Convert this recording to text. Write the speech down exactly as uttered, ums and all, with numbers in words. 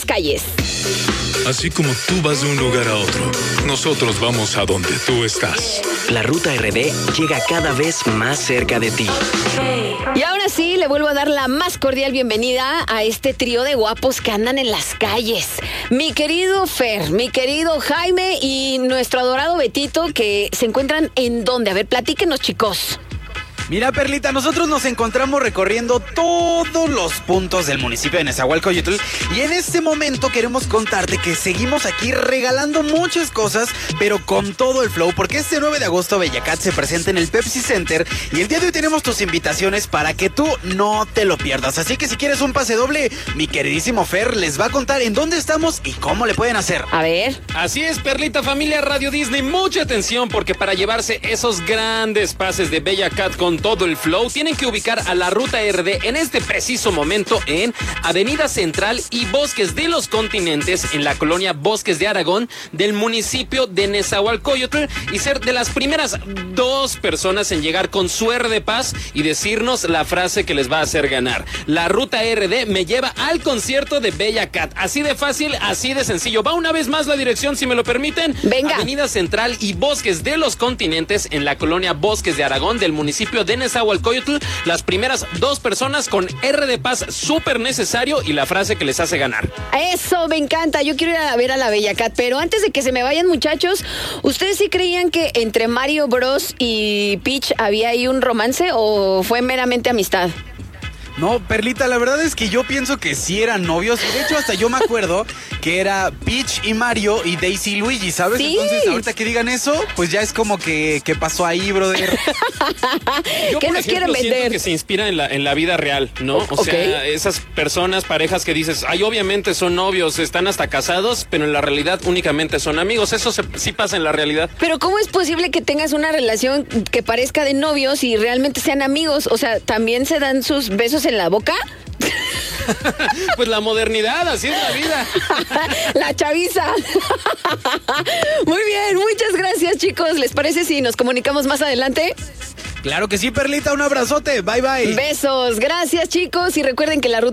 calles. Así como tú vas de un lugar a otro, nosotros vamos a donde tú estás. La Ruta R D llega cada vez más cerca de ti. Y ahora sí, le vuelvo a dar la más cordial bienvenida a este trío de guapos que andan en las calles. Mi querido Fer, mi querido Jaime y nuestro adorado Betito, que se encuentran en dónde. A ver, platíquenos, chicos. Mira, Perlita, nosotros nos encontramos recorriendo todos los puntos del municipio de Nezahualcóyotl y en este momento queremos contarte que seguimos aquí regalando muchas cosas, pero con todo el flow, porque este nueve de agosto Bellacat se presenta en el Pepsi Center y el día de hoy tenemos tus invitaciones para que tú no te lo pierdas. Así que si quieres un pase doble, mi queridísimo Fer les va a contar en dónde estamos y cómo le pueden hacer. A ver. Así es, Perlita, familia Radio Disney, mucha atención, porque para llevarse esos grandes pases de Bellacat con todo el flow, tienen que ubicar a la Ruta R D en este preciso momento en Avenida Central y Bosques de los Continentes, en la colonia Bosques de Aragón del municipio de Nezahualcóyotl, y ser de las primeras dos personas en llegar con su R de paz y decirnos la frase que les va a hacer ganar. La Ruta R D me lleva al concierto de Bellacat. Así de fácil, así de sencillo. Va una vez más la dirección, si me lo permiten. Venga. Avenida Central y Bosques de los Continentes, en la colonia Bosques de Aragón del municipio de Nezahualcóyotl. Las primeras dos personas con R de paz súper necesario y la frase que les hace ganar. Eso, me encanta. Yo quiero ir a ver a la Bellacat, pero antes de que se me vayan, muchachos, ¿ustedes sí creían que entre Mario Bros y Peach había ahí un romance o fue meramente amistad? No, Perlita, la verdad es que yo pienso que sí eran novios. Y de hecho, hasta yo me acuerdo que era Peach y Mario y Daisy y Luigi, ¿sabes? Sí. Entonces, ahorita que digan eso, pues ya es como que, que pasó ahí, brother. Yo, ¿Qué por nos ejemplo, quieren siento vender? que se inspira en la, en la vida real, ¿no? O Ok. sea, esas personas, parejas que dices, ay, obviamente son novios, están hasta casados, pero en la realidad únicamente son amigos. Eso se, sí pasa en la realidad. Pero ¿cómo es posible que tengas una relación que parezca de novios y realmente sean amigos? O sea, ¿también se dan sus besos en la boca? Pues la modernidad, así es la vida. La chaviza. Muy bien, muchas gracias, chicos. ¿Les parece si nos comunicamos más adelante? Claro que sí, Perlita, un abrazote. Bye, bye. Besos, gracias, chicos. Y recuerden que la ruta